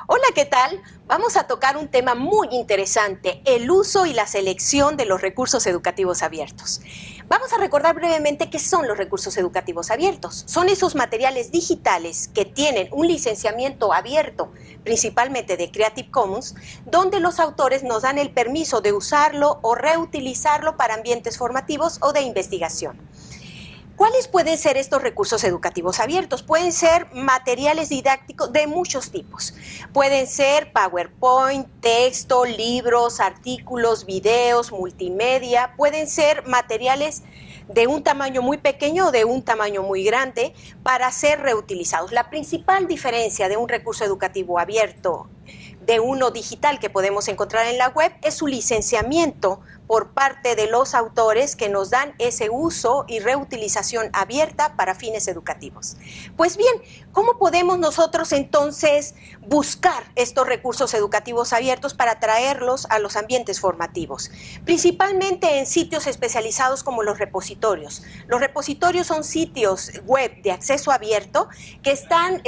Hola, ¿qué tal? Vamos a tocar un tema muy interesante, el uso y la selección de los recursos educativos abiertos. Vamos a recordar brevemente qué son los recursos educativos abiertos. Son esos materiales digitales que tienen un licenciamiento abierto, principalmente de Creative Commons, donde los autores nos dan el permiso de usarlo o reutilizarlo para ambientes formativos o de investigación. ¿Cuáles pueden ser estos recursos educativos abiertos? Pueden ser materiales didácticos de muchos tipos. Pueden ser PowerPoint, texto, libros, artículos, videos, multimedia. Pueden ser materiales de un tamaño muy pequeño o de un tamaño muy grande para ser reutilizados. La principal diferencia de un recurso educativo abierto de uno digital que podemos encontrar en la web es su licenciamiento por parte de los autores que nos dan ese uso y reutilización abierta para fines educativos. Pues bien, ¿cómo podemos nosotros entonces buscar estos recursos educativos abiertos para traerlos a los ambientes formativos? Principalmente en sitios especializados como los repositorios. Los repositorios son sitios web de acceso abierto que están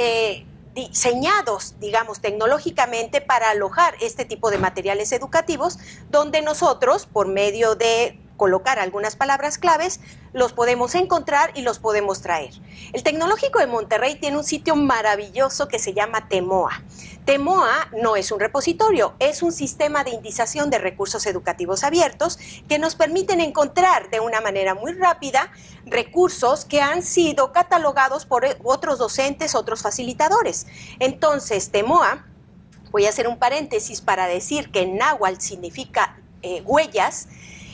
diseñados, digamos, tecnológicamente para alojar este tipo de materiales educativos, donde nosotros, por medio de colocar algunas palabras claves, los podemos encontrar y los podemos traer. El Tecnológico de Monterrey tiene un sitio maravilloso que se llama Temoa. Temoa no es un repositorio, es un sistema de indización de recursos educativos abiertos que nos permiten encontrar de una manera muy rápida recursos que han sido catalogados por otros docentes, otros facilitadores. Entonces, Temoa, voy a hacer un paréntesis para decir que en náhuatl significa huellas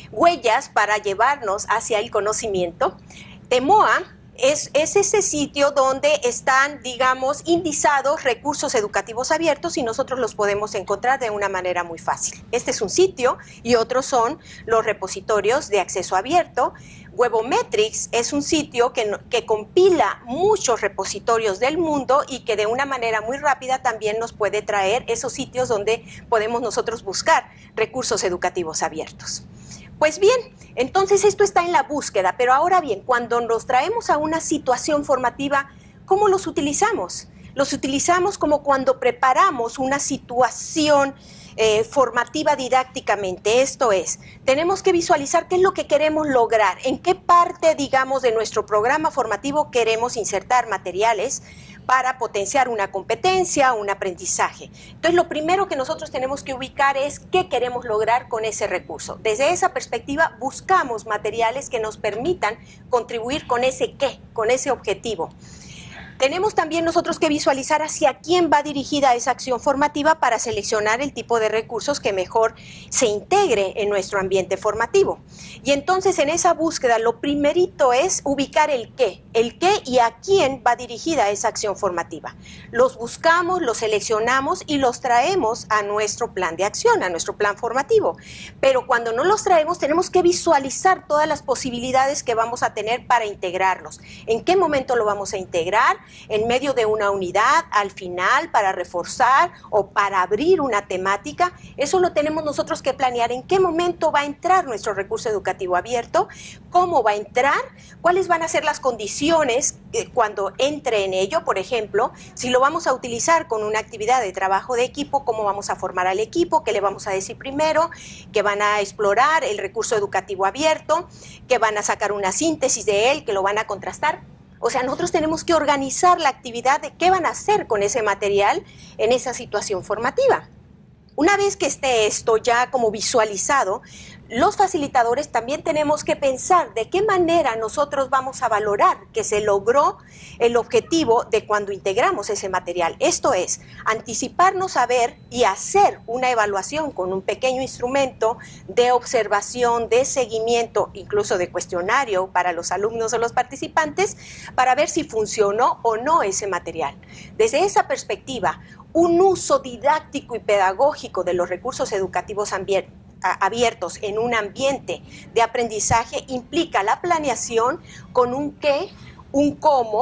para llevarnos hacia el conocimiento. Temoa es ese sitio donde están, digamos, indizados recursos educativos abiertos y nosotros los podemos encontrar de una manera muy fácil. Este es un sitio y otros son los repositorios de acceso abierto. Webometrics es un sitio que compila muchos repositorios del mundo y que de una manera muy rápida también nos puede traer esos sitios donde podemos nosotros buscar recursos educativos abiertos. Pues bien, entonces esto está en la búsqueda, pero ahora bien, cuando nos traemos a una situación formativa, ¿cómo los utilizamos? Los utilizamos como cuando preparamos una situación formativa didácticamente, esto es, tenemos que visualizar qué es lo que queremos lograr, en qué parte, digamos, de nuestro programa formativo queremos insertar materiales para potenciar una competencia, un aprendizaje. Entonces, lo primero que nosotros tenemos que ubicar es qué queremos lograr con ese recurso. Desde esa perspectiva, buscamos materiales que nos permitan contribuir con ese qué, con ese objetivo. Tenemos también nosotros que visualizar hacia quién va dirigida esa acción formativa para seleccionar el tipo de recursos que mejor se integre en nuestro ambiente formativo. Y entonces en esa búsqueda lo primerito es ubicar el qué y a quién va dirigida esa acción formativa. Los buscamos, los seleccionamos y los traemos a nuestro plan de acción, a nuestro plan formativo. Pero cuando no los traemos tenemos que visualizar todas las posibilidades que vamos a tener para integrarlos. ¿En qué momento lo vamos a integrar? En medio de una unidad, al final, para reforzar o para abrir una temática. Eso lo tenemos nosotros que planear. ¿En qué momento va a entrar nuestro recurso educativo abierto? ¿Cómo va a entrar? ¿Cuáles van a ser las condiciones cuando entre en ello? Por ejemplo, si lo vamos a utilizar con una actividad de trabajo de equipo, ¿cómo vamos a formar al equipo? ¿Qué le vamos a decir primero? ¿Que van a explorar el recurso educativo abierto? ¿Que van a sacar una síntesis de él? ¿Que lo van a contrastar? O sea, nosotros tenemos que organizar la actividad de qué van a hacer con ese material en esa situación formativa. Una vez que esté esto ya como visualizado, los facilitadores también tenemos que pensar de qué manera nosotros vamos a valorar que se logró el objetivo de cuando integramos ese material. Esto es, anticiparnos a ver y hacer una evaluación con un pequeño instrumento de observación, de seguimiento, incluso de cuestionario para los alumnos o los participantes, para ver si funcionó o no ese material. Desde esa perspectiva, un uso didáctico y pedagógico de los recursos educativos abiertos en un ambiente de aprendizaje implica la planeación con un qué, un cómo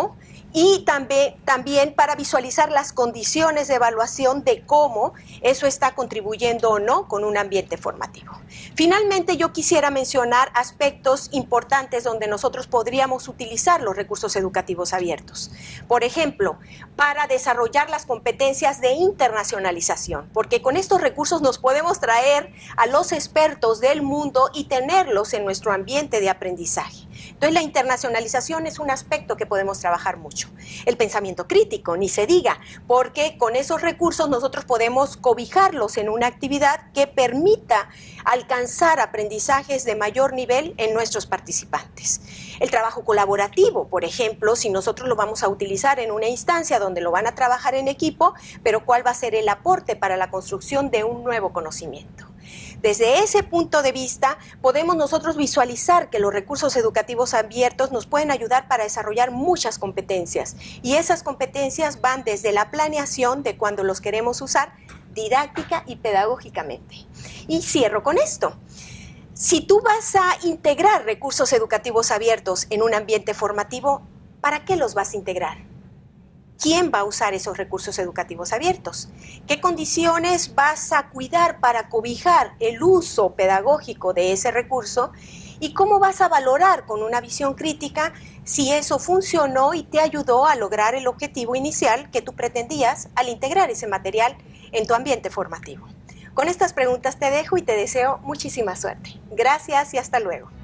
y también para visualizar las condiciones de evaluación de cómo eso está contribuyendo o no con un ambiente formativo. Finalmente, yo quisiera mencionar aspectos importantes donde nosotros podríamos utilizar los recursos educativos abiertos. Por ejemplo, para desarrollar las competencias de internacionalización, porque con estos recursos nos podemos traer a los expertos del mundo y tenerlos en nuestro ambiente de aprendizaje. Entonces, la internacionalización es un aspecto que podemos trabajar mucho. El pensamiento crítico, ni se diga, porque con esos recursos nosotros podemos cobijarlos en una actividad que permita alcanzar aprendizajes de mayor nivel en nuestros participantes. El trabajo colaborativo, por ejemplo, si nosotros lo vamos a utilizar en una instancia donde lo van a trabajar en equipo, pero ¿cuál va a ser el aporte para la construcción de un nuevo conocimiento? Desde ese punto de vista, podemos nosotros visualizar que los recursos educativos abiertos nos pueden ayudar para desarrollar muchas competencias, y esas competencias van desde la planeación de cuando los queremos usar, didáctica y pedagógicamente. Y cierro con esto. Si tú vas a integrar recursos educativos abiertos en un ambiente formativo, ¿para qué los vas a integrar? ¿Quién va a usar esos recursos educativos abiertos? ¿Qué condiciones vas a cuidar para cobijar el uso pedagógico de ese recurso? ¿Y cómo vas a valorar con una visión crítica si eso funcionó y te ayudó a lograr el objetivo inicial que tú pretendías al integrar ese material en tu ambiente formativo? Con estas preguntas te dejo y te deseo muchísima suerte. Gracias y hasta luego.